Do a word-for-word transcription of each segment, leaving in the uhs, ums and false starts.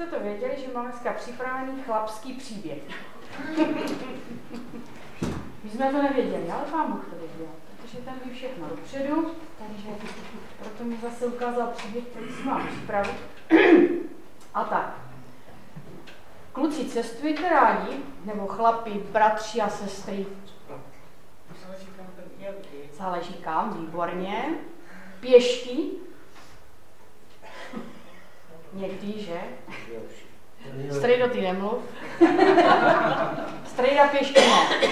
jste to věděli, že máme dneska připravený chlapský příběh. My jsme to nevěděli, ale Pán Bůh to věděl, protože ten ví všechno dopředu, takže proto mi zase ukázal příběh, který si mám připravit. A tak. Kluci, cestujete rádi? Nebo chlapi, bratři a sestry? Záleží kam, výborně. Pěšky? Někdy, že? Strejdo, ty nemluv. Strejda, pěšky ne.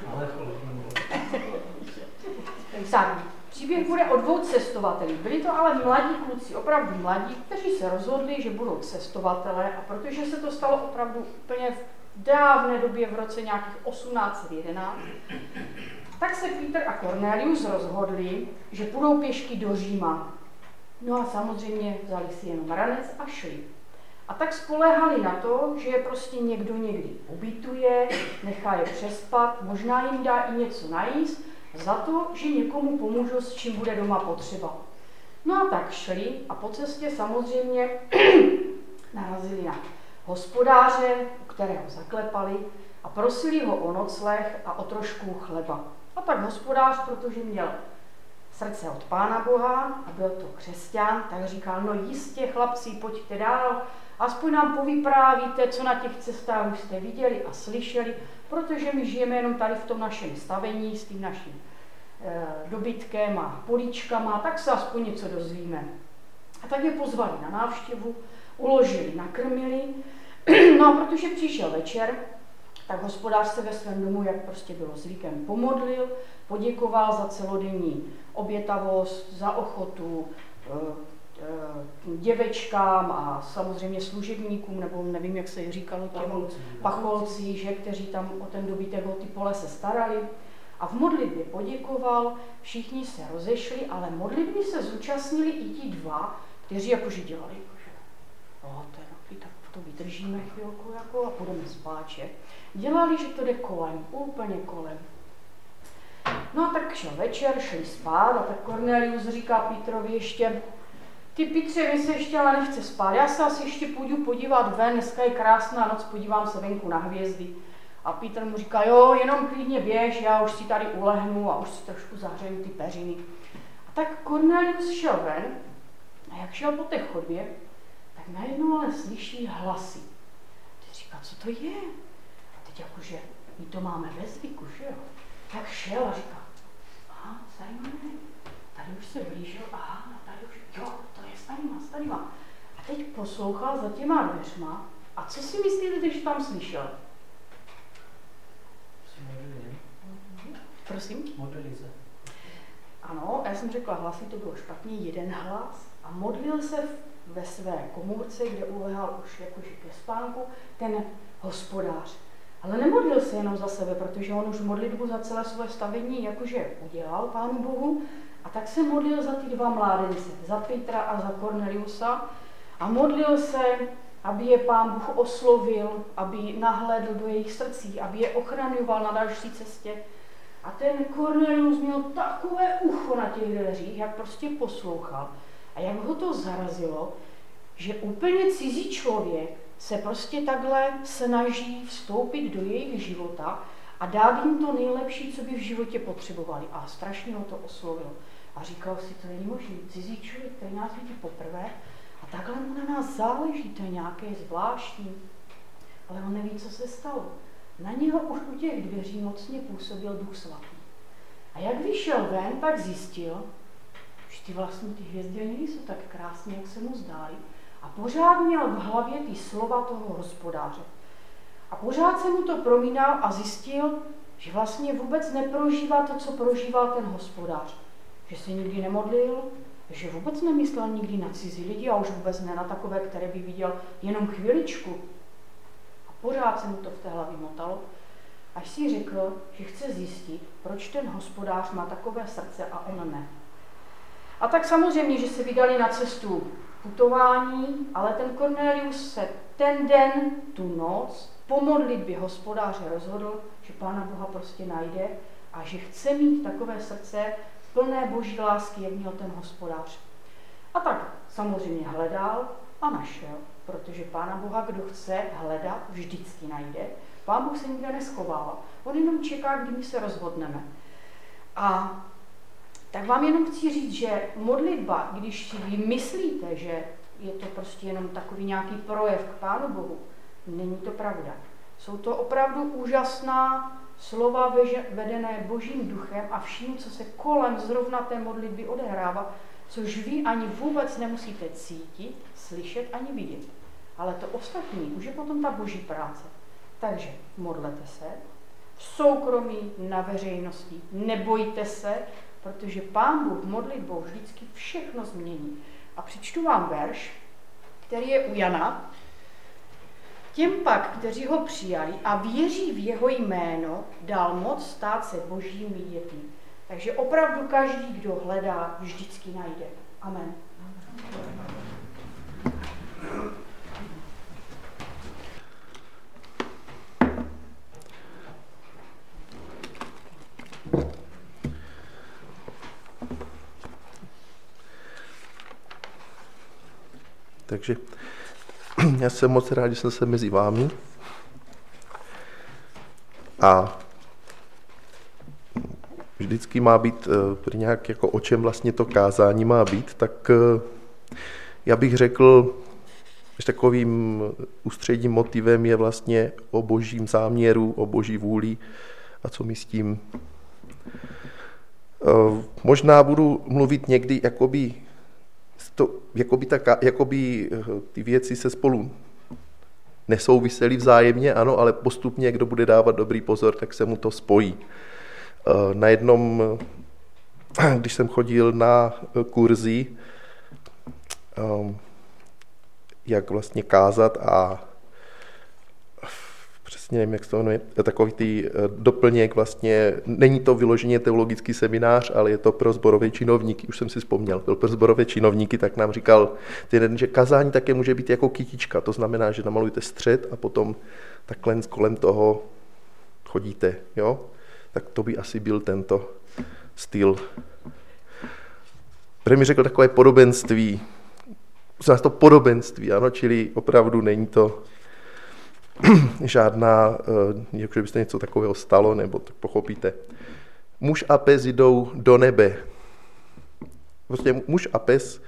Tak, příběh bude o dvou cestovatelích. Byli to ale mladí kluci, opravdu mladí, kteří se rozhodli, že budou cestovatelé, a protože se to stalo opravdu úplně v dávné době, v roce nějakých osmnáct set jedenáct, tak se Peter a Cornelius rozhodli, že půjdou pěšky do Říma. No a samozřejmě vzali si jenom ranec a šli. A tak spoléhali na to, že je prostě někdo někdy ubytuje, nechá je přespat, možná jim dá i něco najíst, za to, že někomu pomůžou, s čím bude doma potřeba. No a tak šli a po cestě samozřejmě narazili na hospodáře, u kterého zaklepali a prosili ho o nocleh a o trošku chleba. A tak hospodář, protože měl srdce od Pána Boha a byl to křesťan, tak říkal, no jistě chlapci, pojďte dál, aspoň nám povyprávíte, co na těch cestách už jste viděli a slyšeli, protože my žijeme jenom tady v tom našem stavení s tím naším e, dobytkem a políčkama, tak se aspoň něco dozvíme. A tak je pozvali na návštěvu, uložili, nakrmili, no a protože přišel večer, tak hospodář se ve svém domu, jak prostě bylo zvykem, pomodlil, poděkoval za celodenní obětavost, za ochotu, děvečkám a samozřejmě služebníkům, nebo nevím, jak se říkalo, těm pacholci, že, kteří tam o ten dobytek, o ty pole se starali. A v modlitbě poděkoval, všichni se rozešli, ale modlitby se zúčastnili i ti dva, kteří jakože dělali, jakože, no to je takový, tak to vydržíme chvilku jako, a půjdeme spát, že? Dělali, že to jde kolem, úplně kolem. No a tak šel večer, šli spát a tak Cornelius říká Petrovi ještě, ty Petře, mi se ještě ale nechce spát, já se asi ještě půjdu podívat ven, dneska je krásná noc, podívám se venku na hvězdy. A Petr mu říká, jo, jenom klidně běž, já už si tady ulehnu a už si trošku zahřeju ty peřiny. A tak Cornelius šel ven a jak šel po té chodbě, tak najednou ale slyší hlasy. Teď říká, co to je? A teď jakože, my to máme ve zvyku, že jo? Tak šel a říká, aha, zajímavé, tady už se blížil, aha, tady už, jo, to je starýma, starýma. A teď poslouchal za těma dveřma a co si myslíte, když tam slyšel? Prosím? Modlili se. Ano, já jsem řekla hlasy, to bylo špatně, jeden hlas a modlil se ve své komůrce, kde ulehal už jakože ke spánku, ten hospodář. Ale nemodlil se jenom za sebe, protože on už modlitbu za celé své stavení jakože udělal Pánu Bohu, a tak se modlil za ty dva mládence, za Petra a za Corneliusa, a modlil se, aby je Pán Bůh oslovil, aby nahlédl do jejich srdcí, aby je ochraňoval na další cestě. A ten Cornelius měl takové ucho na těch dveřích, jak prostě poslouchal. A jak ho to zarazilo, že úplně cizí člověk se prostě takhle snaží vstoupit do jejich života a dát jim to nejlepší, co by v životě potřebovali. A strašně ho to oslovilo. A říkal si, to není možné, cizí člověk, který nás vidí poprvé, a takhle mu na nás záleží, to je nějaké zvláštní. Ale on neví, co se stalo. Na něho už u těch dveří mocně působil Duch Svatý. A jak vyšel ven, tak zjistil, že ty vlastně ty hvězdy ani nejsou tak krásné, jak se mu zdály. A pořád měl v hlavě ty slova toho hospodáře. A pořád se mu to promínal a zjistil, že vlastně vůbec neprožívá to, co prožíval ten hospodář. Že se nikdy nemodlil, že vůbec nemyslel nikdy na cizí lidi a už vůbec ne na takové, které by viděl jenom chviličku. A pořád se mu to v té hlavě motalo, až si řekl, že chce zjistit, proč ten hospodář má takové srdce a on ne. A tak samozřejmě, že se vydali na cestu putování, ale ten Cornelius se ten den, tu noc, po modlitbě hospodáře rozhodl, že Pána Boha prostě najde a že chce mít takové srdce plné boží lásky, jak měl ten hospodář. A tak samozřejmě hledal, a našel, protože Pána Boha, kdo chce hledat, vždycky najde. Pán Bůh se nikde neschovává. On jenom čeká, kdy my se rozhodneme. A tak vám jenom chci říct, že modlitba, když si vy myslíte, že je to prostě jenom takový nějaký projev k Pánu Bohu, není to pravda. Jsou to opravdu úžasná slova vedené Božím duchem a vším, co se kolem zrovna té modlitby odehrává, což vy ani vůbec nemusíte cítit, slyšet ani vidět. Ale to ostatní už je potom ta Boží práce. Takže modlete se v soukromí, na veřejnosti, nebojte se, protože Pán Bůh modlitbou vždycky všechno změní. A přečtu vám verš, který je u Jana. Těm pak, kteří ho přijali a věří v jeho jméno, dal moc stát se božími dětmi. Takže opravdu každý, kdo hledá, vždycky najde. Amen. Takže já jsem moc rád, že jsem se mezi vámi. A vždycky má být nějak jako o čem vlastně to kázání má být, tak já bych řekl, že takovým ústředním motivem je vlastně o božím záměru, o boží vůli a co my s tím. Možná budu mluvit někdy jakoby To, jakoby, ta, jakoby ty věci se spolu nesouvisely vzájemně, ano, ale postupně, kdo bude dávat dobrý pozor, tak se mu to spojí. Na jednom, když jsem chodil na kurzy, jak vlastně kázat a přesně nevím, jak se to jmenuje, takový ty doplněk vlastně, není to vyloženě teologický seminář, ale je to pro sborové činovníky, už jsem si vzpomněl, byl pro sborové činovníky, tak nám říkal, že kazání také může být jako kytička, to znamená, že namalujete střed a potom takhle kolem toho chodíte, jo? Tak to by asi byl tento styl. Protože mi řekl takové podobenství, znamená to podobenství, ano, čili opravdu není to žádná, jako že byste něco takového stalo, nebo tak pochopíte. Muž a pes jdou do nebe. Prostě muž a pes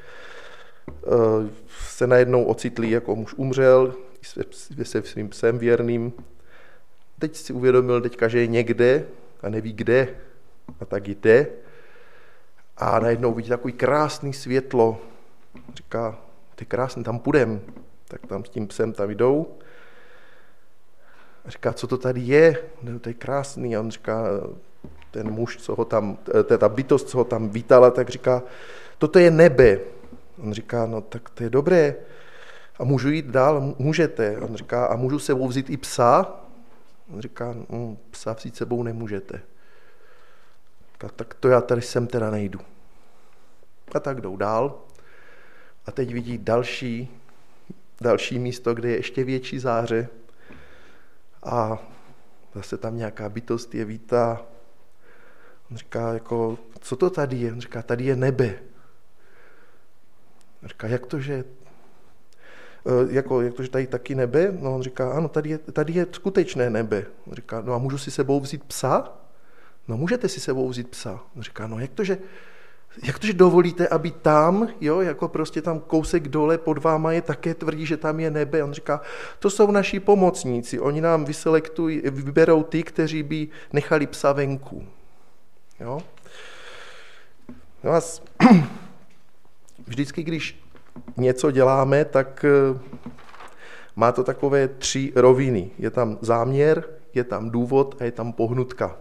se najednou ocitli, jako muž umřel se svým psem věrným. Teď si uvědomil teďka, že je někde a neví kde. A tak jde. A najednou vidí takový krásný světlo. Říká, to je krásný, tam půjdem. Tak tam s tím psem tam jdou. A říká, co to tady je? No, to je krásný. A on říká, ten muž, co ho tam, ta bytost, co ho tam vítala, tak říká, toto je nebe. On říká, no tak to je dobré. A můžu jít dál? Můžete. On říká, a můžu sebou vzít i psa? On říká, no, psa vzít sebou nemůžete. Říká, tak to já tady sem teda nejdu. A tak jdou dál. A teď vidí další, další místo, kde je ještě větší záře. A zase tam nějaká bytost je vítá. On říká, jako, co to tady je? On říká, tady je nebe. On říká, jak to, že, jako, jak to, že tady taky nebe? No on říká, ano, tady je, tady je skutečné nebe. On říká, no a můžu si sebou vzít psa? No můžete si sebou vzít psa. On říká, no jak to, že, jak to, že dovolíte, aby tam, jo, jako prostě tam kousek dole pod váma je, také tvrdí, že tam je nebe. On říká, to jsou naši pomocníci, oni nám vyselektují, vyberou ty, kteří by nechali psa venku. Jo? No a vždycky, když něco děláme, tak má to takové tři roviny. Je tam záměr, je tam důvod a je tam pohnutka.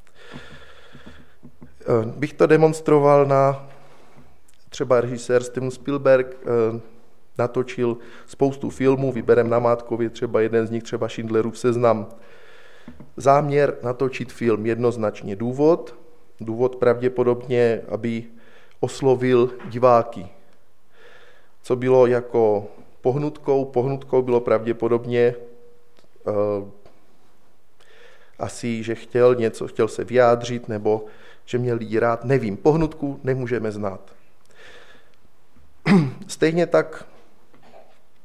Bych to demonstroval na třeba režisér Steven Spielberg natočil spoustu filmů, vyberem namátkově třeba jeden z nich, třeba Schindlerův seznam. Záměr natočit film jednoznačně důvod, důvod pravděpodobně, aby oslovil diváky. Co bylo jako pohnutkou? Pohnutkou bylo pravděpodobně uh, asi, že chtěl něco, chtěl se vyjádřit, nebo že měl lidi rád, nevím. Pohnutku nemůžeme znát. Stejně tak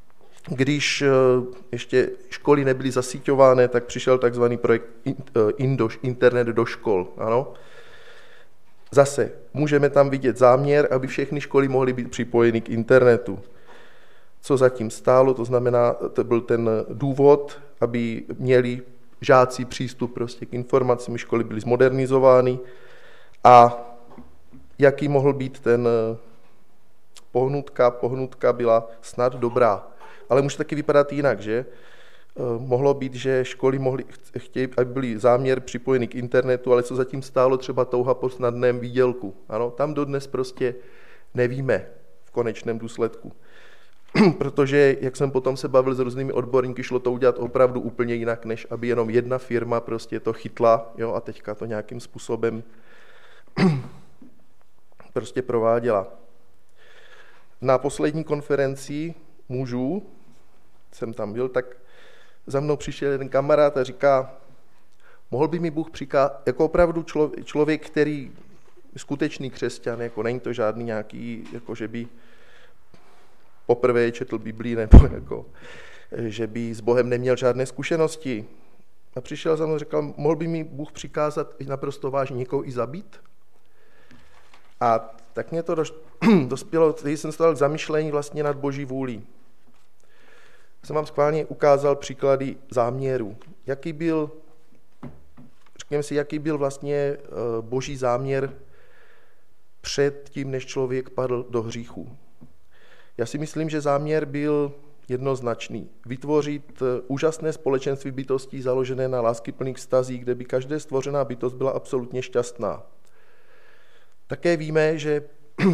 když ještě školy nebyly zasíťované, tak přišel takzvaný projekt Indoš, internet do škol. Ano. Zase můžeme tam vidět záměr, aby všechny školy mohly být připojeny k internetu. Co zatím stálo, to znamená, to byl ten důvod, aby měli žáci přístup prostě k informacím, školy byly zmodernizovány a jaký mohl být ten pohnutka, pohnutka byla snad dobrá. Ale může taky vypadat jinak, že? Mohlo být, že školy mohly, chtějí, aby byly záměr připojeny k internetu, ale co zatím stálo, třeba touha po snadném výdělku. Ano, tam dodnes prostě nevíme v konečném důsledku. Protože, jak jsem potom se bavil s různými odborníky, šlo to udělat opravdu úplně jinak, než aby jenom jedna firma prostě to chytla, jo, a teďka to nějakým způsobem prostě prováděla. Na poslední konferenci mužů, jsem tam byl, tak za mnou přišel jeden kamarád a říká, mohl by mi Bůh přikázat, jako opravdu člověk, člověk, který skutečný křesťan, jako není to žádný nějaký, jako že by poprvé četl Biblii, nebo jako, že by s Bohem neměl žádné zkušenosti. A přišel za mnou a říkal, mohl by mi Bůh přikázat naprosto vážně někoho i zabít? A tak mě to dospělo, když jsem stál k zamyšlení vlastně nad Boží vůlí. Jsem vám schválně ukázal příklady záměru. Jaký byl, řekněme si, jaký byl vlastně Boží záměr před tím, než člověk padl do hříchu. Já si myslím, že záměr byl jednoznačný. Vytvořit úžasné společenství bytostí založené na láskyplných vztazích, kde by každá stvořená bytost byla absolutně šťastná. Také víme, že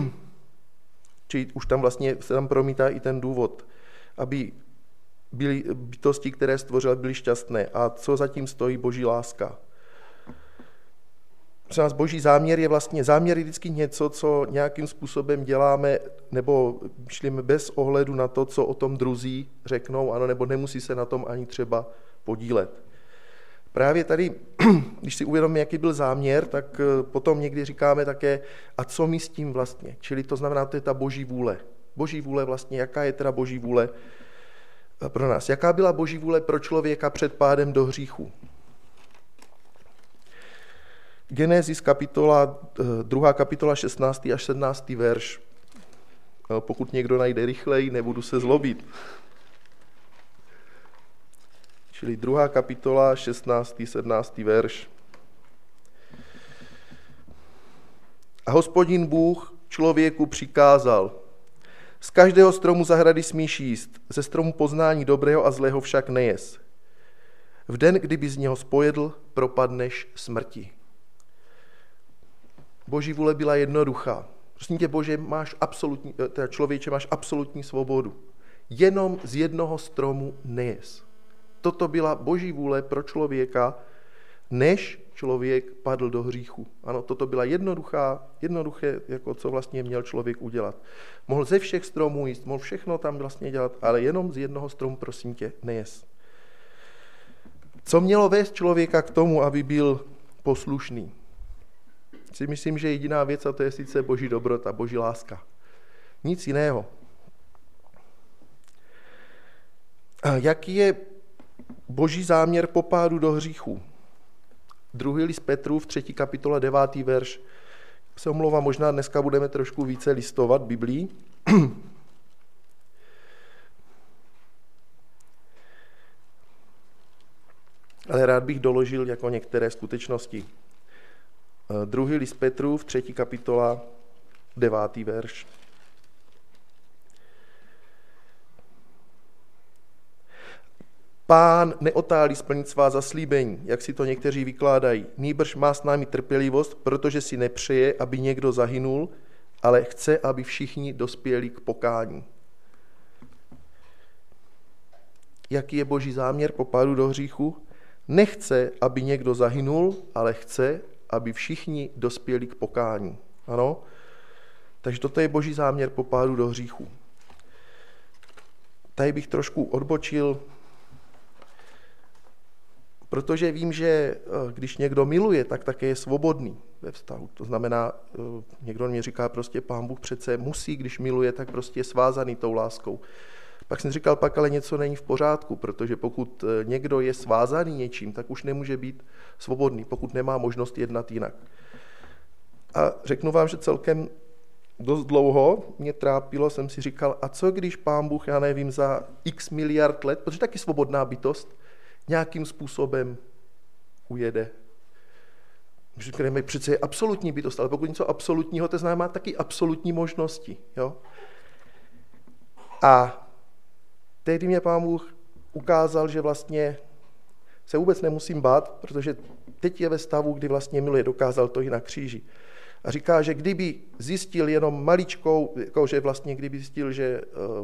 či už tam vlastně se tam promítá i ten důvod, aby byly bytosti, které stvořil, byly šťastné. A co zatím stojí Boží láska? Pro nás Boží záměr je vlastně, záměr je vždycky něco, co nějakým způsobem děláme, nebo myšlíme bez ohledu na to, co o tom druzí řeknou, ano, nebo nemusí se na tom ani třeba podílet. Právě tady, když si uvědomíme, jaký byl záměr, tak potom někdy říkáme také, a co my s tím vlastně? Čili to znamená, to je ta Boží vůle. Boží vůle vlastně, jaká je teda Boží vůle pro nás? Jaká byla Boží vůle pro člověka před pádem do hříchu? Genesis kapitola, druhá kapitola, šestnáctý až sedmnáctý verš. Pokud někdo najde rychleji, nebudu se zlobit. Čili druhá kapitola, šestnáctý sedmnáctý verš. A Hospodin Bůh člověku přikázal, z každého stromu zahrady smíš jíst, ze stromu poznání dobrého a zlého však nejez. V den, kdyby z něho spojedl, propadneš smrti. Boží vůle byla jednoduchá. Prosím tě, Bože, máš absolutní, teda člověče, máš absolutní svobodu. Jenom z jednoho stromu nejez. Toto byla Boží vůle pro člověka, než člověk padl do hříchu. Ano, toto byla jednoduchá, jednoduché, jako co vlastně měl člověk udělat. Mohl ze všech stromů jíst, mohl všechno tam vlastně dělat, ale jenom z jednoho stromu, prosím tě, nejez. Co mělo vést člověka k tomu, aby byl poslušný? Si myslím, že jediná věc, a to je sice Boží dobrota, Boží láska. Nic jiného. A jaký je Boží záměr po pádu do hříchu? Druhý list Petrův, třetí kapitola, devátý verš. Se omlouvám, možná dneska budeme trošku více listovat Biblii. Ale rád bych doložil jako některé skutečnosti. Druhý list Petrův, třetí kapitola, devátý verš. Pán neotálí splnit svá zaslíbení, jak si to někteří vykládají. Nýbrž má s námi trpělivost, protože si nepřeje, aby někdo zahynul, ale chce, aby všichni dospěli k pokání. Jaký je Boží záměr po pádu do hříchu? Nechce, aby někdo zahynul, ale chce, aby všichni dospěli k pokání. Ano? Takže toto je Boží záměr po pádu do hříchu. Tady bych trošku odbočil, protože vím, že když někdo miluje, tak také je svobodný ve vztahu. To znamená, někdo mě říká prostě, Pán Bůh přece musí, když miluje, tak prostě je svázaný tou láskou. Pak jsem říkal, pak ale něco není v pořádku, protože pokud někdo je svázaný něčím, tak už nemůže být svobodný, pokud nemá možnost jednat jinak. A řeknu vám, že celkem dost dlouho mě trápilo, jsem si říkal, a co když Pán Bůh, já nevím, za x miliard let, protože taky svobodná bytost, nějakým způsobem ujede. Říkáme, přece je absolutní bytost, ale pokud něco absolutního, to znamená taky absolutní možnosti. Jo? A tehdy mě Pán Bůh ukázal, že vlastně se vůbec nemusím bát, protože teď je ve stavu, kdy vlastně miluje, dokázal to i na kříži. A říká, že kdyby zjistil jenom maličkou, jako že vlastně kdyby zjistil, že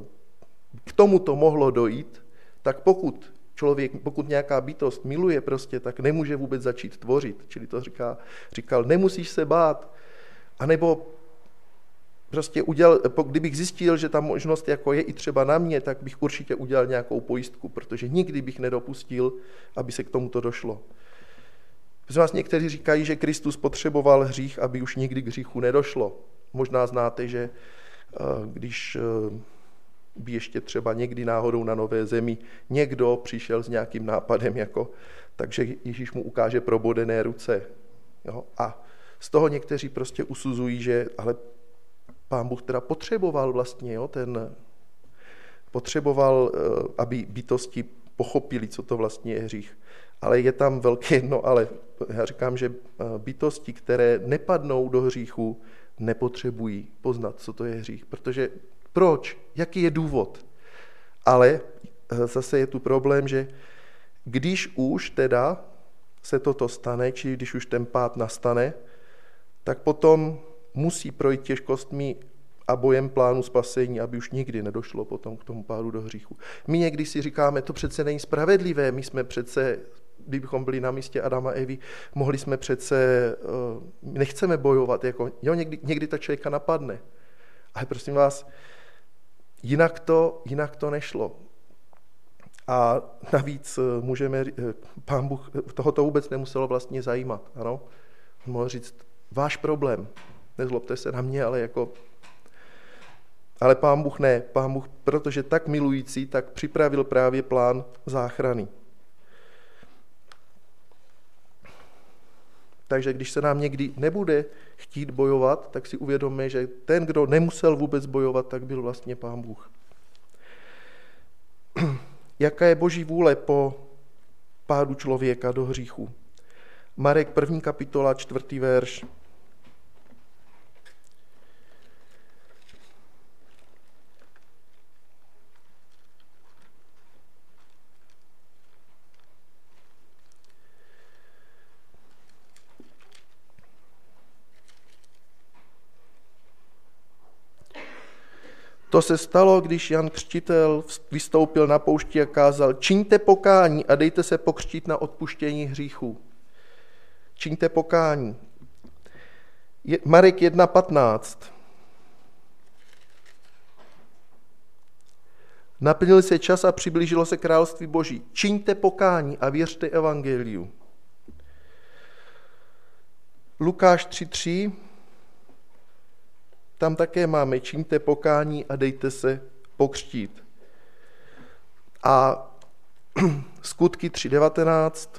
k tomu to mohlo dojít, tak pokud člověk, pokud nějaká bytost miluje prostě, tak nemůže vůbec začít tvořit. Čili to říká, říkal, nemusíš se bát. A nebo prostě udělal, kdybych zjistil, že ta možnost jako je i třeba na mě, tak bych určitě udělal nějakou pojistku, protože nikdy bych nedopustil, aby se k tomuto došlo. Protože vás někteří říkají, že Kristus potřeboval hřích, aby už nikdy k hříchu nedošlo. Možná znáte, že když by ještě třeba někdy náhodou na Nové zemi někdo přišel s nějakým nápadem, jako, takže Ježíš mu ukáže probodené ruce. Jo? A z toho někteří prostě usuzují, že ale Pán Bůh teda potřeboval vlastně, jo, ten, potřeboval, aby bytosti pochopili, co to vlastně je hřích. Ale je tam velké, no ale já říkám, že bytosti, které nepadnou do hříchu, nepotřebují poznat, co to je hřích. Protože proč? Jaký je důvod? Ale zase je tu problém, že když už teda se toto stane, či když už ten pád nastane, tak potom musí projít těžkostmi a bojem plánu spasení, aby už nikdy nedošlo potom k tomu pádu do hříchu. My někdy si říkáme, to přece není spravedlivé, my jsme přece, kdybychom byli na místě Adama a Evy, mohli jsme přece, nechceme bojovat, jako, jo, někdy, někdy ta člověka napadne. Ale prosím vás, jinak to, jinak to nešlo. A navíc můžeme, Pán Bůh tohoto vůbec nemuselo vlastně zajímat, ano? Mohl říct, váš problém, nezlobte se na mě, ale jako, ale Pán Bůh ne, Pán Bůh, protože tak milující, tak připravil právě plán záchrany. Takže když se nám někdy nebude chtít bojovat, tak si uvědomme, že ten, kdo nemusel vůbec bojovat, tak byl vlastně Pán Bůh. Jaká je Boží vůle po pádu člověka do hříchu? Marek první kapitola, čtvrtý verš. To se stalo, když Jan Křtitel vystoupil na poušti a kázal, čiňte pokání a dejte se pokřtít na odpuštění hříchů. Čiňte pokání. Marek jedna patnáct. Naplnil se čas a přiblížilo se království Boží. Čiňte pokání a věřte evangeliu. Lukáš tři tři. Tam také máme čiňte pokání a dejte se pokřtít. A Skutky tři devatenáct.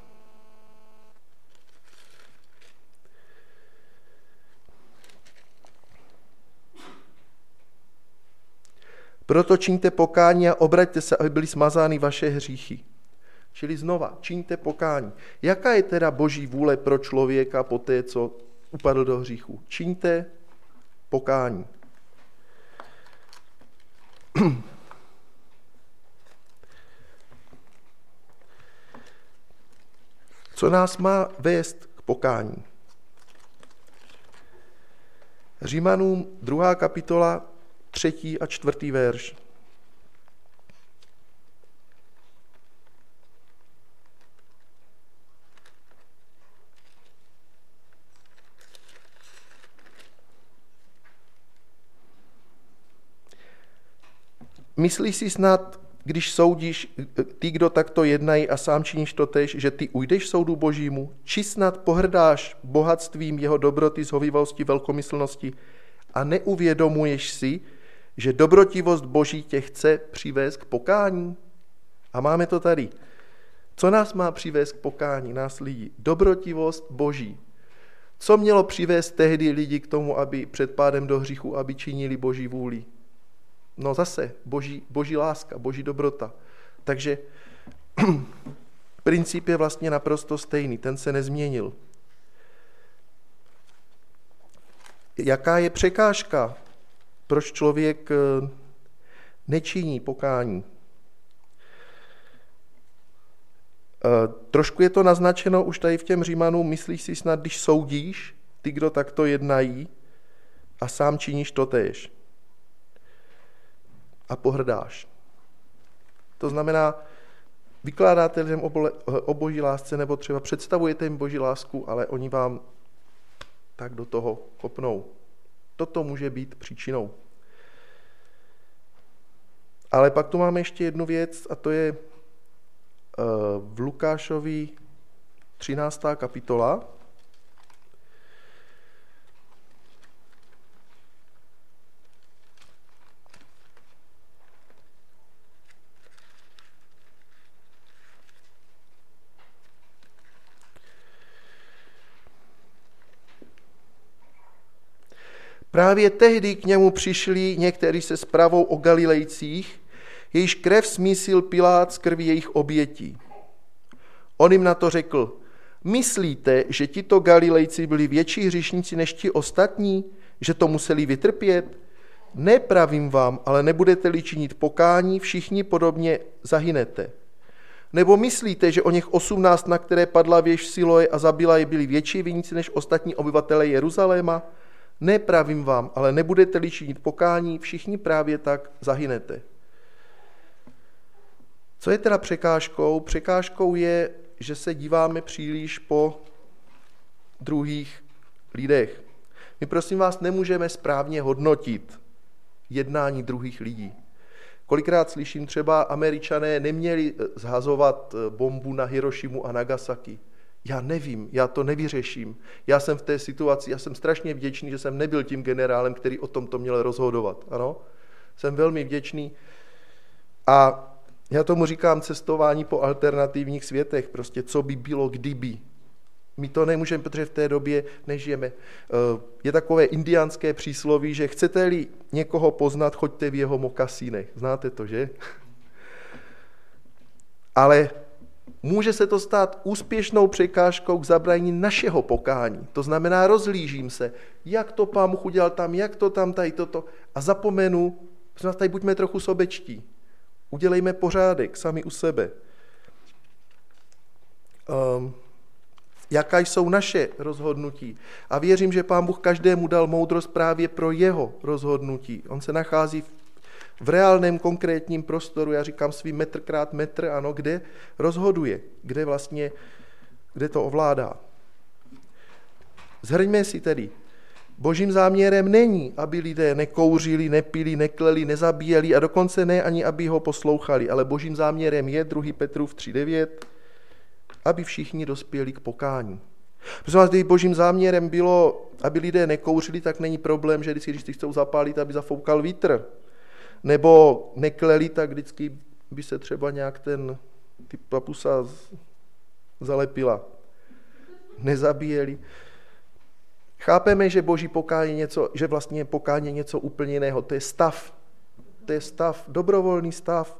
Proto čiňte pokání a obraťte se, aby byly smazány vaše hříchy. Čili znova, čiňte pokání. Jaká je teda Boží vůle pro člověka po té, co upadl do hříchu? Čiňte pokání. Co nás má vést k pokání? Římanům druhá kapitola, třetí a čtvrtý verš. Myslíš si snad, když soudíš ty, kdo takto jednají a sám činíš totéž, že ty ujdeš soudu Božímu? Či snad pohrdáš bohatstvím jeho dobroty, zhovivosti, velkomyslnosti a neuvědomuješ si, že dobrotivost Boží tě chce přivést k pokání? A máme to tady. Co nás má přivést k pokání, nás lidí? Dobrotivost Boží. Co mělo přivést tehdy lidi k tomu, aby před pádem do hříchu, aby činili Boží vůli? No zase, boží, boží láska, boží dobrota. Takže princip je vlastně naprosto stejný, ten se nezměnil. Jaká je překážka, proč člověk nečiní pokání? Trošku je to naznačeno už tady v těm Římanům, myslíš si snad, když soudíš, ty, kdo takto jednají, a sám činíš totéž. A pohrdáš. To znamená, vykládáte lidem o boží lásce, nebo třeba představujete jim boží lásku, ale oni vám tak do toho kopnou. Toto může být příčinou. Ale pak tu máme ještě jednu věc, a to je v Lukášovi třináctá kapitola. Právě tehdy k němu přišli někteří se zprávou o Galilejcích, jejíž krev smísil Pilát z krvi jejich obětí. On jim na to řekl, myslíte, že tito Galilejci byli větší hříšníci než ti ostatní, že to museli vytrpět? Nepravím vám, ale nebudete-li činit pokání, všichni podobně zahynete. Nebo myslíte, že o něch osmnáct, na které padla věž v Siloe a zabila je, byli větší viníci než ostatní obyvatelé Jeruzaléma? Nepravím vám, ale nebudete-li činit pokání, všichni právě tak zahynete. Co je teda překážkou? Překážkou je, že se díváme příliš po druhých lidech. My prosím vás nemůžeme správně hodnotit jednání druhých lidí. Kolikrát slyším třeba, Američané neměli zhazovat bombu na Hirošimu a Nagasaki. Já nevím, já to nevyřeším. Já jsem v té situaci, já jsem strašně vděčný, že jsem nebyl tím generálem, který o tom to měl rozhodovat. Ano? Jsem velmi vděčný. A já tomu říkám cestování po alternativních světech, prostě co by bylo, kdyby. My to nemůžeme, protože v té době nežijeme. Je takové indiánské přísloví, že chcete-li někoho poznat, choďte v jeho mokasínech. Znáte to, že? Ale může se to stát úspěšnou překážkou k zabrání našeho pokání. To znamená, rozhlížím se, jak to Pán Bůh udělal tam, jak to tam, tady toto. A zapomenu, že nás tady buďme trochu sobečtí. Udělejme pořádek sami u sebe. Um, jaká jsou naše rozhodnutí? A věřím, že Pán Bůh každému dal moudrost právě pro jeho rozhodnutí. On se nachází v, v reálném konkrétním prostoru, já říkám svý metr krát metr, ano, kde rozhoduje, kde vlastně, kde to ovládá. Zhrňme si tedy. Božím záměrem není, aby lidé nekouřili, nepili, nekleli, nezabíjeli a dokonce ne ani, aby ho poslouchali, ale božím záměrem je, druhý Petrův tři devět, aby všichni dospěli k pokání. Protože vás, kdyby božím záměrem bylo, aby lidé nekouřili, tak není problém, že vždycky, když si chcou zapálit, aby zafoukal vítr. Nebo nekleli, tak vždycky by se třeba nějak ten, ty papusa zalepila. Nezabíjeli. Chápeme, že boží pokání je něco, že vlastně pokání je něco úplně jiného. To je stav. To je stav, dobrovolný stav.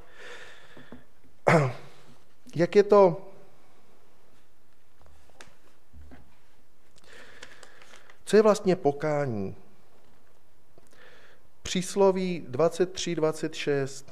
Jak je to? Co je vlastně pokání? Přísloví dvacet tři dvacet šest.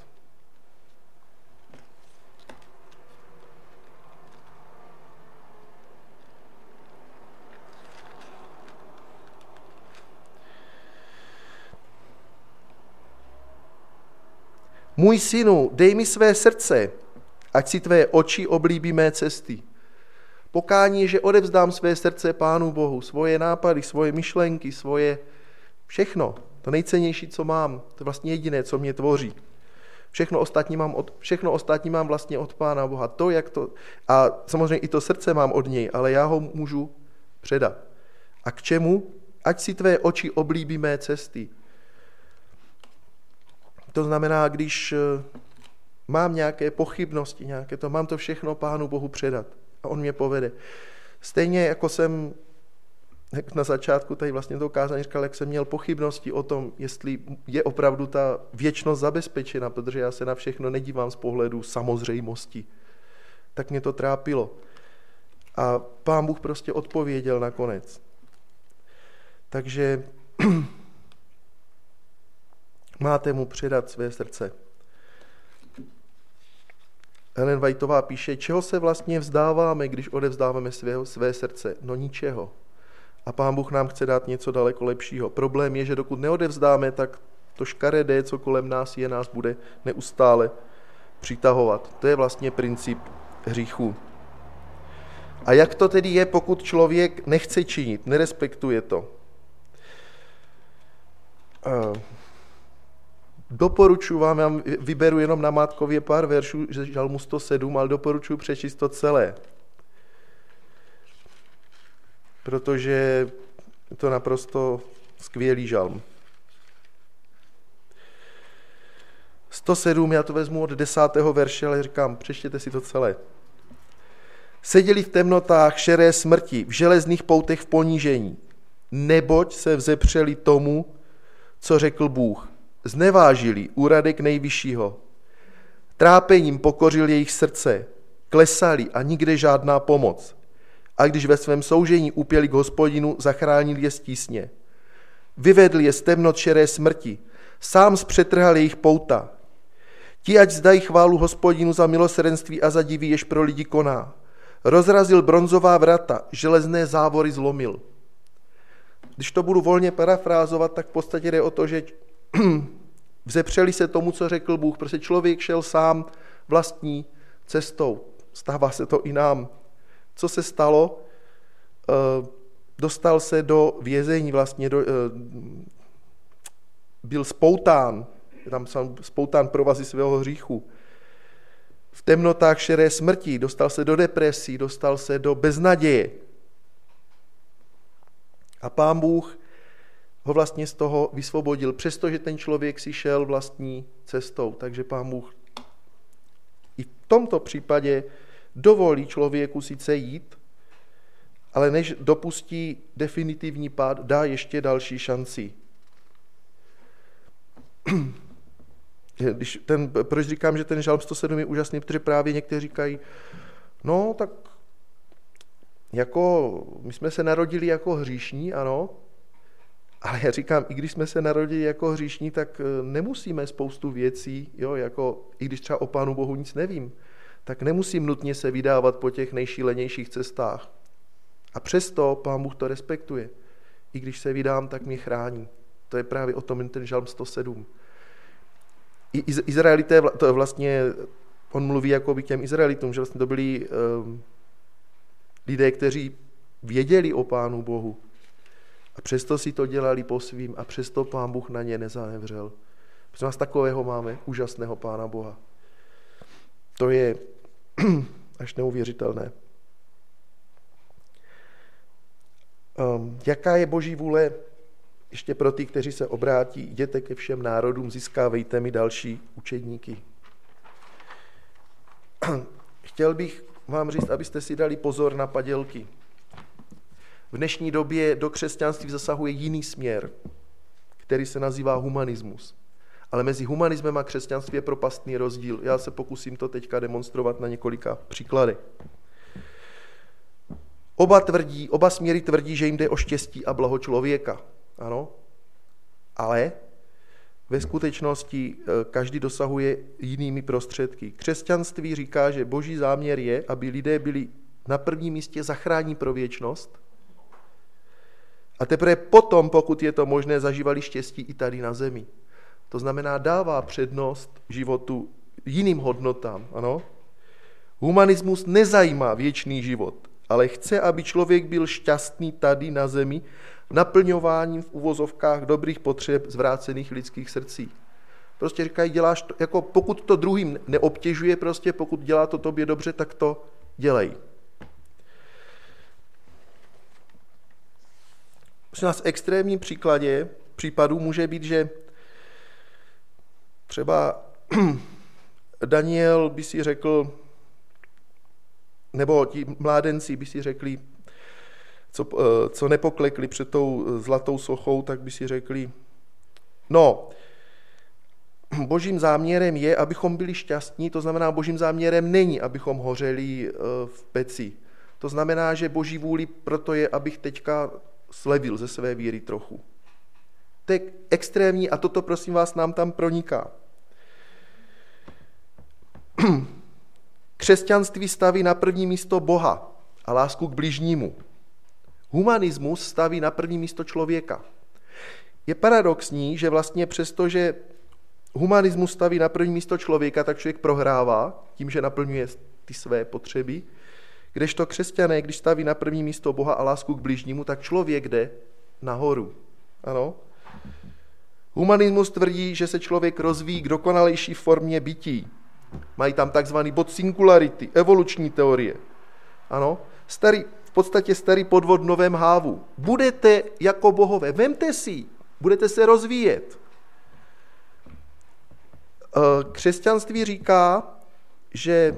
Můj synu, dej mi své srdce, ať si tvé oči oblíbí mé cesty. Pokání je, že odevzdám své srdce Pánu Bohu, svoje nápady, svoje myšlenky, svoje všechno. To nejcennější, co mám, to je vlastně jediné, co mě tvoří. Všechno ostatní mám, od, všechno ostatní mám vlastně od Pána Boha. To, jak to, a samozřejmě i to srdce mám od něj, ale já ho můžu předat. A k čemu? Ať si tvé oči oblíbí mé cesty. To znamená, když mám nějaké pochybnosti, nějaké to, mám to všechno Pánu Bohu předat a on mě povede. Stejně jako jsem jak na začátku tady vlastně toho kázání říkal, jak jsem měl pochybnosti o tom, jestli je opravdu ta věčnost zabezpečena, protože já se na všechno nedívám z pohledu samozřejmosti. Tak mě to trápilo. A Pán Bůh prostě odpověděl nakonec. Takže máte mu předat své srdce. Ellen Whiteová píše, čeho se vlastně vzdáváme, když odevzdáváme svého, své srdce? No ničeho. A Pán Bůh nám chce dát něco daleko lepšího. Problém je, že dokud neodevzdáme, tak to škaredé, co kolem nás je, nás bude neustále přitahovat. To je vlastně princip hříchu. A jak to tedy je, pokud člověk nechce činit, nerespektuje to? Doporučuji vám, já vyberu jenom namátkově pár veršů ze Žalmu sto sedm, ale doporučuji přečíst to celé. Protože je to naprosto skvělý žalm. sto sedm, já to vezmu od desátého verše, ale říkám, přečtěte si to celé. Seděli v temnotách šeré smrti, v železných poutech v ponížení, neboť se vzepřeli tomu, co řekl Bůh. Znevážili úradek nejvyššího. Trápením pokořil jejich srdce, klesali a nikde žádná pomoc. A když ve svém soužení upěli k Hospodinu, zachránil je z tísně. Vyvedl je z temnot šeré smrti, sám zpřetrhal jejich pouta. Ti ať zdají chválu Hospodinu za milosrdenství a za divy, jež pro lidi koná. Rozrazil bronzová vrata, železné závory zlomil. Když to budu volně parafrázovat, tak v podstatě jde o to, že vzepřeli se tomu, co řekl Bůh. Prostě člověk šel sám vlastní cestou. Stává se to i nám. Co se stalo? Dostal se do vězení, vlastně do, byl spoután, tam spoután provazy svého hříchu. V temnotách šeré smrti, dostal se do depresí, dostal se do beznaděje. A Pán Bůh ho vlastně z toho vysvobodil, přestože ten člověk si šel vlastní cestou. Takže Pán Bůh i v tomto případě dovolí člověku sice jít, ale než dopustí definitivní pád, dá ještě další šanci. Když ten, proč říkám, že ten žalm sto sedm je úžasný, protože právě někteří říkají, no tak jako my jsme se narodili jako hříšní, ano, ale já říkám, i když jsme se narodili jako hříšní, tak nemusíme spoustu věcí, jo, jako i když třeba o Pánu Bohu nic nevím, tak nemusím nutně se vydávat po těch nejšílenějších cestách. A přesto Pán Bůh to respektuje. I když se vydám, tak mě chrání. To je právě o tom ten žalm sto sedm. I Izraelité, to vlastně, on mluví jako by těm Izraelitům, že vlastně to byli um, lidé, kteří věděli o Pánu Bohu. A přesto si to dělali po svým a přesto Pán Bůh na ně nezanevřel. Protože nás takového máme, úžasného Pána Boha. To je až neuvěřitelné. Um, jaká je Boží vůle ještě pro ty, kteří se obrátí? Jděte ke všem národům, získávejte mi další učedníky. Chtěl bych vám říct, abyste si dali pozor na padělky. V dnešní době do křesťanství zasahuje jiný směr, který se nazývá humanismus. Ale mezi humanismem a křesťanstvím je propastný rozdíl. Já se pokusím to teďka demonstrovat na několika příkladech. Oba, tvrdí, oba směry tvrdí, že jim jde o štěstí a blaho člověka. Ano, ale ve skutečnosti každý dosahuje jinými prostředky. Křesťanství říká, že Boží záměr je, aby lidé byli na prvním místě zachrání pro věčnost a teprve potom, pokud je to možné, zažívali štěstí i tady na zemi. To znamená, dává přednost životu jiným hodnotám. Ano? Humanismus nezajímá věčný život, ale chce, aby člověk byl šťastný tady na zemi, naplňováním v uvozovkách dobrých potřeb zvrácených lidských srdcí. Prostě říkají, děláš to, jako pokud to druhým neobtěžuje, prostě pokud dělá to tobě dobře, tak to dělej. V extrémním příkladě případů může být, že Třeba Daniel by si řekl, nebo ti mládenci by si řekli, co, co nepoklekli před tou zlatou sochou, tak by si řekli, no, božím záměrem je, abychom byli šťastní, to znamená, božím záměrem není, abychom hořeli v peci. To znamená, že boží vůli proto je, abych teďka slevil ze své víry trochu. To je extrémní a toto, prosím vás, nám tam proniká. Křesťanství staví na první místo Boha a lásku k bližnímu. Humanismus staví na první místo člověka. Je paradoxní, že vlastně přesto, že humanismus staví na první místo člověka, tak člověk prohrává tím, že naplňuje ty své potřeby. Kdežto křesťané, když staví na první místo Boha a lásku k bližnímu, tak člověk jde nahoru. Ano? Humanismus tvrdí, že se člověk rozvíjí k dokonalejší formě bytí. Mají tam takzvaný bod singularity, evoluční teorie. Ano? Starý, v podstatě starý podvod v novém hávu. Budete jako bohové, vemte si, budete se rozvíjet. Křesťanství říká, že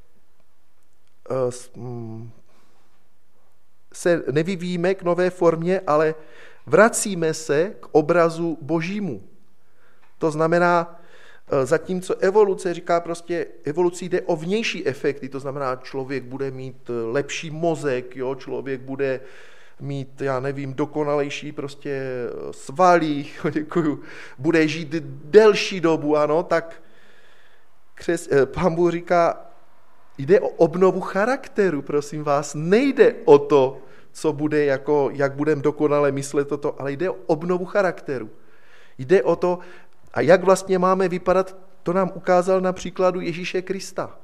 se nevyvíjíme k nové formě, ale vracíme se k obrazu božímu. To znamená, zatímco evoluce říká prostě, evolucí jde o vnější efekty, to znamená, člověk bude mít lepší mozek, jo, člověk bude mít, já nevím, dokonalejší prostě svaly, děkuju, bude žít delší dobu, ano, tak křes, Pán Bůh říká, jde o obnovu charakteru, prosím vás, nejde o to, co bude, jako, jak budeme dokonale myslet toto, ale jde o obnovu charakteru. Jde o to, a jak vlastně máme vypadat, to nám ukázal na příkladu Ježíše Krista.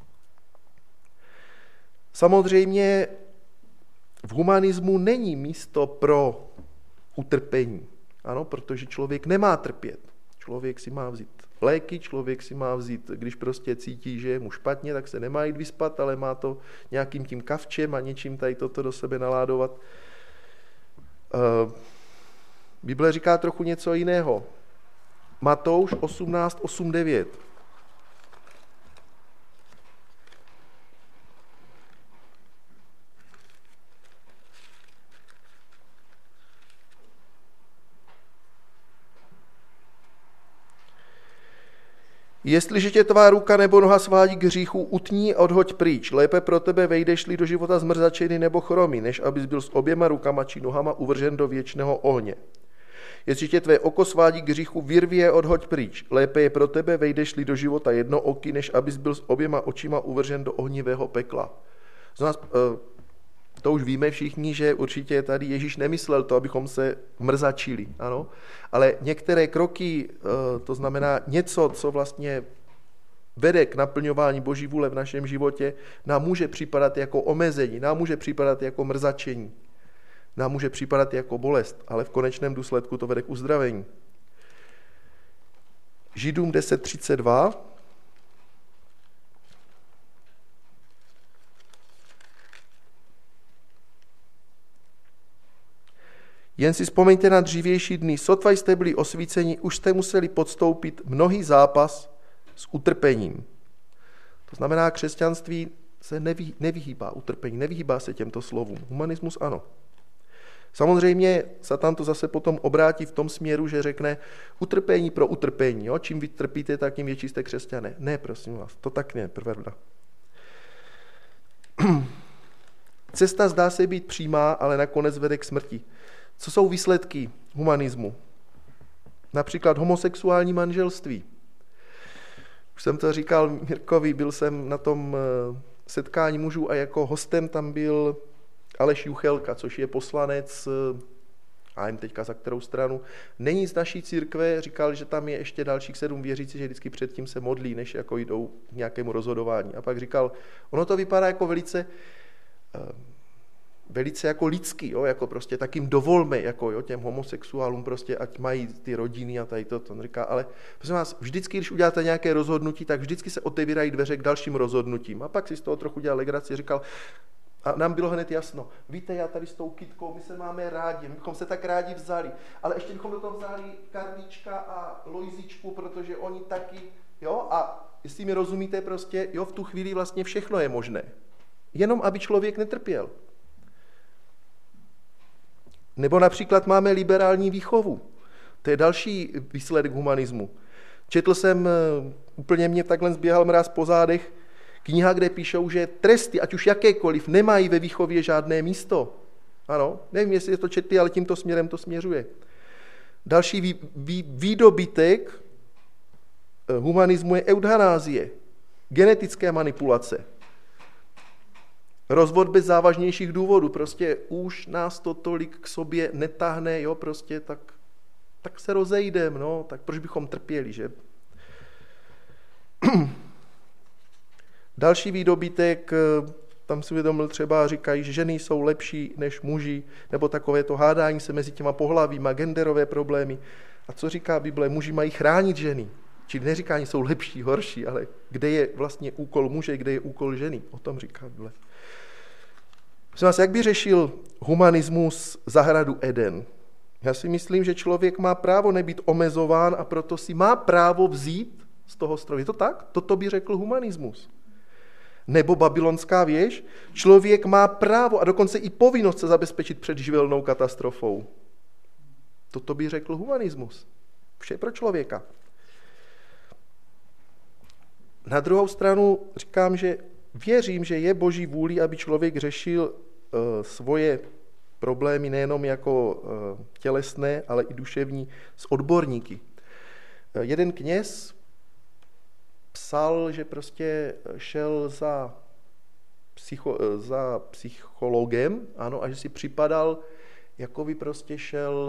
Samozřejmě v humanismu není místo pro utrpení, ano, protože člověk nemá trpět. Člověk si má vzít léky, člověk si má vzít, když prostě cítí, že je mu špatně, tak se nemá jít vyspat, ale má to nějakým tím kavčem a něčím tady toto do sebe naládovat. Bible říká trochu něco jiného. Matouš osmnáct osm devět. Jestliže tě tvá ruka nebo noha svádí k hříchu, utní a odhoď pryč. Lépe pro tebe vejdeš-li do života zmrzačený nebo chromý, než abys byl s oběma rukama či nohama uvržen do věčného ohně. Jestliže tě tvé oko svádí k hříchu, vyrvi je, odhoď pryč. Lépe je pro tebe vejdeš-li do života jednooký, než abys byl s oběma očima uvržen do ohnivého pekla. Znamená, to už víme všichni, že určitě tady Ježíš nemyslel to, abychom se mrzačili, ano, ale některé kroky, to znamená něco, co vlastně vede k naplňování Boží vůle v našem životě, nám může připadat jako omezení, nám může připadat jako mrzačení, nám může připadat jako bolest, ale v konečném důsledku to vede k uzdravení. Židům deset třicet dva. Jen si vzpomeňte na dřívější dny. Sotva jste byli osvíceni, už jste museli podstoupit mnohý zápas s utrpením. To znamená, křesťanství se nevy, nevyhýbá utrpení, nevyhýbá se těmto slovům. Humanismus ano. Samozřejmě Satan to zase potom obrátí v tom směru, že řekne utrpení pro utrpení. Jo? Čím vy trpíte, tak tím větší jste křesťané. Ne, prosím vás, to tak ne, pravda. Cesta zdá se být přímá, ale nakonec vede k smrti. Co jsou výsledky humanismu? Například homosexuální manželství. Už jsem to říkal Mirkovi, byl jsem na tom setkání mužů a jako hostem tam byl Aleš Juchelka, což je poslanec, a jen teďka za kterou stranu, není z naší církve, říkal, že tam je ještě dalších sedm věřící, že vždycky předtím se modlí, než jako jdou k nějakému rozhodování. A pak říkal, ono to vypadá jako velice... velice jako lidský, jo, jako prostě takým dovolme, jako jo, těm homosexuálům prostě, ať mají ty rodiny a tady to, on říká, ale prosím vás, vždycky, když uděláte nějaké rozhodnutí, tak vždycky se otevírají dveře k dalším rozhodnutím. A pak si z toho trochu dělal legraci, říkal, A nám bylo hned jasno, víte, já tady s tou kytkou, my se máme rádi, my bychom se tak rádi vzali, ale ještě bychom do toho vzali Karlička a Lojzičku, protože oni taky, jo, a jestli mi rozumíte prostě, jo, v tu chvíli vlastně všechno je možné. Jenom aby člověk netrpěl. Nebo například máme liberální výchovu. To je další výsledek humanismu. Četl jsem, úplně mě takhle zběhal mráz po zádech, kniha, kde píšou, že tresty, ať už jakékoliv, nemají ve výchově žádné místo. Ano, nevím, jestli je to četli, ale tímto směrem to směřuje. Další vý, vý, výdobytek humanismu je eutanázie, genetické manipulace. Rozvod bez závažnějších důvodů, prostě už nás to tolik k sobě netáhne, jo, prostě tak, tak se rozejdem, no, tak proč bychom trpěli, že? Další výdobytek, tam si uvědomil třeba, říkají, že ženy jsou lepší než muži, nebo takové to hádání se mezi těma pohlavíma, genderové problémy. A co říká Bible? Muži mají chránit ženy. Čili neříká, že jsou lepší, horší, ale kde je vlastně úkol muže, kde je úkol ženy. O tom říká Bible. Prosím vás, jak by řešil humanismus zahradu Eden? Já si myslím, že člověk má právo nebýt omezován a proto si má právo vzít z toho stroje. Je to tak? Toto by řekl humanismus. Nebo babylonská věž? Člověk má právo a dokonce i povinnost se zabezpečit před živelnou katastrofou. Toto by řekl humanismus. Vše pro člověka. Na druhou stranu říkám, že věřím, že je Boží vůli, aby člověk řešil uh, svoje problémy nejenom jako uh, tělesné, ale i duševní s odborníky. Uh, jeden kněz psal, že prostě šel za, psycho, za psychologem, ano, a že si připadal, jako by prostě šel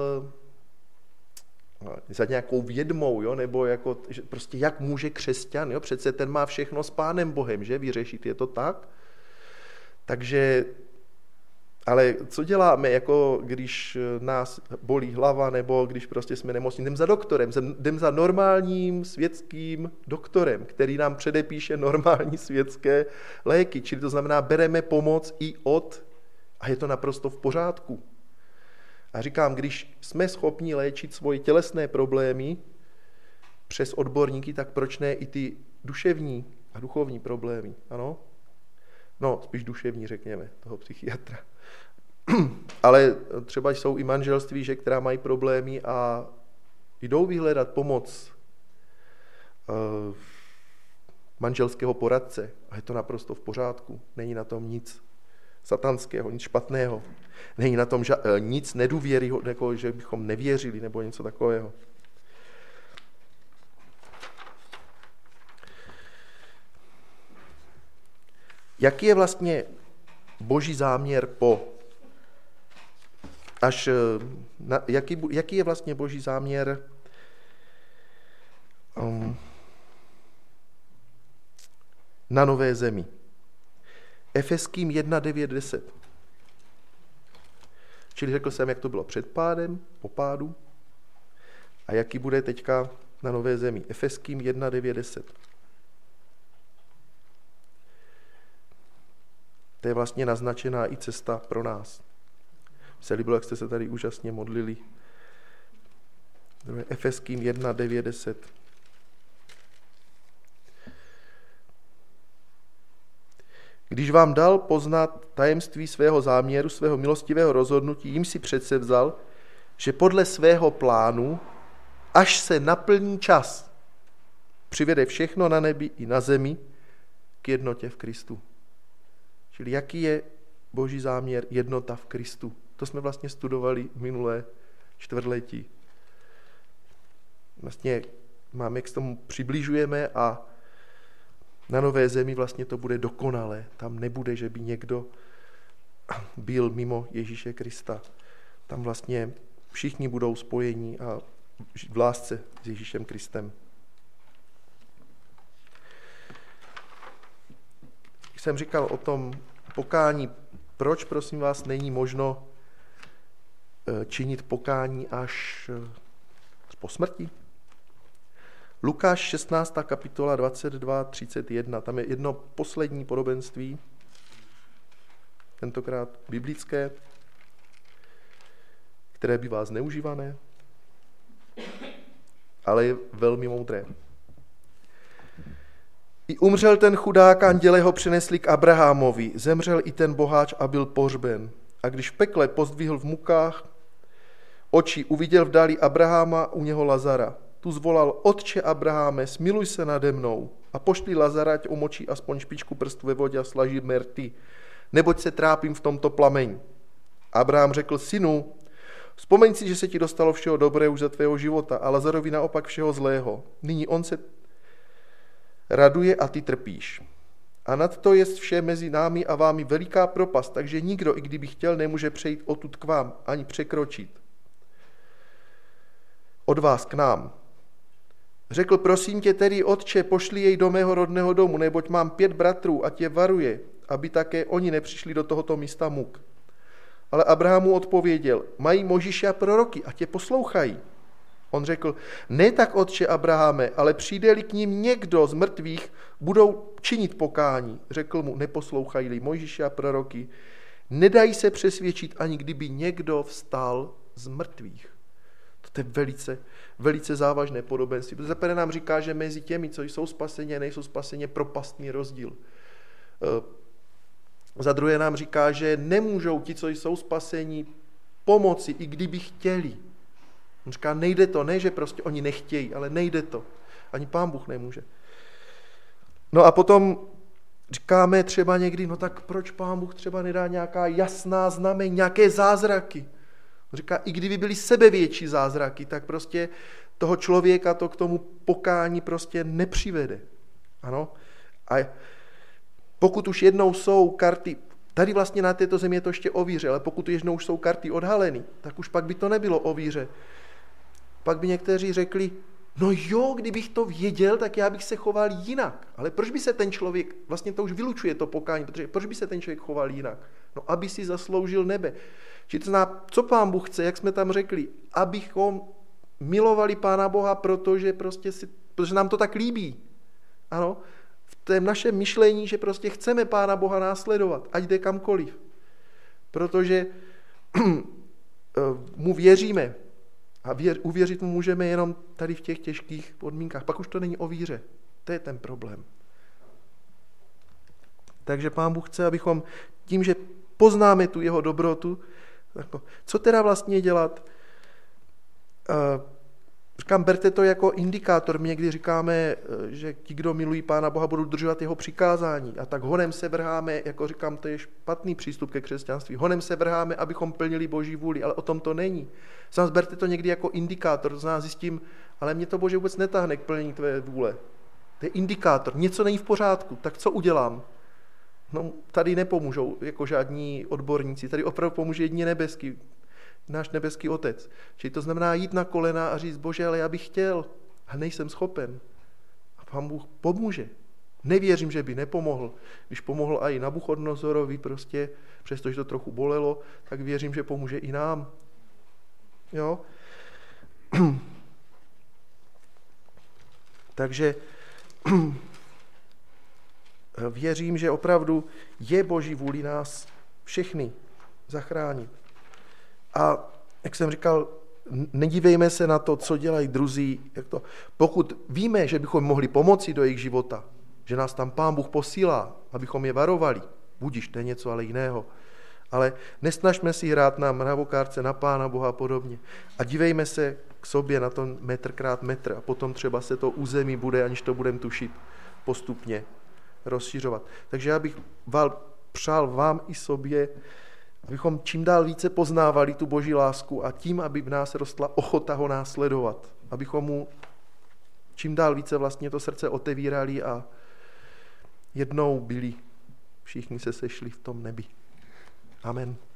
za nějakou vědmou, jo, nebo jako, že prostě jak může křesťan, jo, přece ten má všechno s Pánem Bohem, že, vyřešit, je to tak? Takže, ale co děláme, jako když nás bolí hlava, nebo když prostě jsme nemocní, jdem za doktorem, jdem za normálním světským doktorem, který nám předepíše normální světské léky, čili to znamená, bereme pomoc i od, a je to naprosto v pořádku. A říkám, když jsme schopni léčit svoje tělesné problémy přes odborníky, tak proč ne i ty duševní a duchovní problémy, ano? No, spíš duševní, řekněme, toho psychiatra. Ale třeba jsou i manželství, že která mají problémy a jdou vyhledat pomoc uh, manželského poradce. A je to naprosto v pořádku. Není na tom nic satanského, nic špatného. Není na tom ža- nic nedůvěryhodného, že bychom nevěřili nebo něco takového. Jaký je vlastně Boží záměr po až na, jaký, jaký je vlastně Boží záměr um, na nové zemi? Efeským jedna, devět, deset. Čili řekl jsem, jak to bylo před pádem, po pádu a jaký bude teďka na nové zemi. Efeským jedna, devět, deset. To je vlastně naznačená i cesta pro nás. Se líbilo, jak jste se tady úžasně modlili. Efeským jedna, devět, deset. Když vám dal poznat tajemství svého záměru, svého milostivého rozhodnutí, jim si předsevzal, že podle svého plánu, až se naplní čas, přivede všechno na nebi i na zemi k jednotě v Kristu. Čili jaký je Boží záměr? Jednota v Kristu. To jsme vlastně studovali minulé čtvrtletí. Vlastně máme, jak k tomu přibližujeme a na nové zemi vlastně to bude dokonalé. Tam nebude, že by někdo byl mimo Ježíše Krista. Tam vlastně všichni budou spojení a v lásce s Ježíšem Kristem. Když jsem říkal o tom pokání, proč, prosím vás, není možno činit pokání až po smrti? Lukáš šestnáctá kapitola dvacet dva třicet jedna, tam je jedno poslední podobenství. tentokrát biblické, které bývá zneužívané, ale je velmi moudré. I umřel ten chudák, anděle ho přinesli k Abrahamovi. Zemřel i ten boháč a byl pohřben. A když v pekle pozdvihl v mukách oči, uviděl v dáli Abrahama u něho Lazara. Tu zvolal: Otče Abraháme, smiluj se nade mnou a pošli Lazara, ať umočí aspoň špičku prstu ve vodě a slaží mrty, neboť se trápím v tomto plameni. Abraham řekl: Synu, vzpomeň si, že se ti dostalo všeho dobré už za tvého života a Lazarovi naopak všeho zlého. Nyní on se raduje a ty trpíš. A nad to je vše mezi námi a vámi veliká propast, takže nikdo, i kdyby chtěl, nemůže přejít odtud k vám, ani překročit od vás k nám. Řekl: Prosím tě tedy, otče, pošli jej do mého rodného domu, neboť mám pět bratrů a tě varuje, aby také oni nepřišli do tohoto místa muk. Ale Abraham mu odpověděl: Mají Mojžíše a proroky a tě poslouchají. On řekl: Ne tak, otče Abrahame, ale přijde-li k ním někdo z mrtvých, budou činit pokání. Řekl mu: Neposlouchají-li Mojžíše a proroky, nedají se přesvědčit, ani kdyby někdo vstal z mrtvých. To je velice, velice závažné podobenství. Protože zaprvé nám říká, že mezi těmi, co jsou spaseni a nejsou spaseni, je propastný rozdíl. Za druhé nám říká, že nemůžou ti, co jsou spaseni, pomoci, i kdyby chtěli. On říká, nejde to, ne, že prostě oni nechtějí, ale nejde to. Ani Pán Bůh nemůže. No a potom říkáme třeba někdy, no tak proč Pán Bůh třeba nedá nějaká jasná znamení, nějaké zázraky. On říká, i kdyby byly sebevětší zázraky, tak prostě toho člověka to k tomu pokání prostě nepřivede. Ano? A pokud už jednou jsou karty, tady vlastně na této zemi je to ještě o víře, ale pokud jednou už jsou karty odhaleny, tak už pak by to nebylo o víře. Pak by někteří řekli, no jo, kdybych to věděl, tak já bych se choval jinak. Ale proč by se ten člověk, vlastně to už vylučuje to pokání, protože proč by se ten člověk choval jinak? No, aby si zasloužil nebe. Či to zná, co Pán Bůh chce, jak jsme tam řekli, abychom milovali Pána Boha, protože, prostě si, protože nám to tak líbí. Ano, v tom našem myšlení, že prostě chceme Pána Boha následovat, ať jde kamkoliv. Protože mu věříme. A věř, uvěřit mu můžeme jenom tady v těch těžkých podmínkách. Pak už to není o víře. To je ten problém. Takže Pán Bůh chce, abychom tím, že poznáme tu jeho dobrotu, co teda vlastně dělat? Říkám, berte to jako indikátor. My někdy říkáme, že ti, kdo milují Pána Boha, budou dodržovat jeho přikázání. A tak honem se vrháme, jako říkám, to je špatný přístup ke křesťanství. Honem se vrháme, abychom plnili Boží vůli, ale o tom to není. Znamená, berte to někdy jako indikátor, to znamená zjistím, ale mě to Bože vůbec netáhne k plnění tvé vůle. To je indikátor, něco není v pořádku, tak co udělám? No, tady nepomůžou jako žádní odborníci, tady opravdu pomůže jedině nebeský, náš nebeský Otec. Čili to znamená jít na kolena a říct, Bože, ale já bych chtěl a nejsem schopen. A Pán Bůh pomůže. Nevěřím, že by nepomohl. Když pomohl i Nabuchodonozorovi, prostě, přestože to trochu bolelo, tak věřím, že pomůže i nám. Jo? Takže věřím, že opravdu je Boží vůli nás všechny zachránit. A jak jsem říkal, nedívejme se na to, co dělají druzí. Jak to. Pokud víme, že bychom mohli pomoci do jejich života, že nás tam Pán Bůh posílá, abychom je varovali, budiš, to je něco ale jiného. Ale nesnažme si hrát na mravokárce, na Pána Boha a podobně. A dívejme se k sobě na to metr krát metr a potom třeba se to území bude, aniž to budeme tušit, postupně rozšiřovat. Takže já bych přál vám i sobě, abychom čím dál více poznávali tu Boží lásku a tím, aby v nás rostla ochota ho následovat. Abychom mu čím dál více vlastně to srdce otevírali a jednou byli, všichni se sešli v tom nebi. Amen.